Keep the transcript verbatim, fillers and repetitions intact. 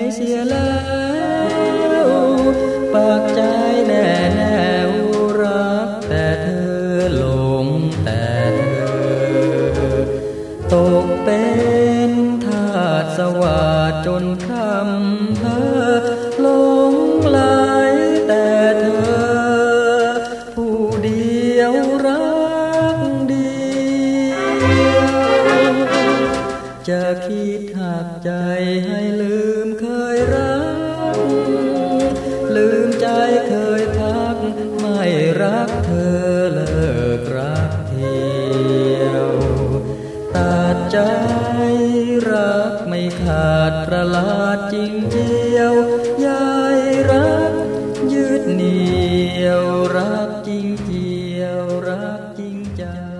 เสียแล้วปากใจแน่แน่รักแต่เธอหลงแต่เธอตกเป็นทาสสวาทจนคำเธอหลงไหลแต่เธอผู้เดียวรักเดียวจะคิดหักใจให้ลืมเคยรักลืมใจเคยพักไม่รักเธอเลิกรักเที่ยวตัดใจรักไม่ขาดประหลาดจริงเดียวยายรักยืดเหนี่ยวรักจริงเดียวรักจริงใจ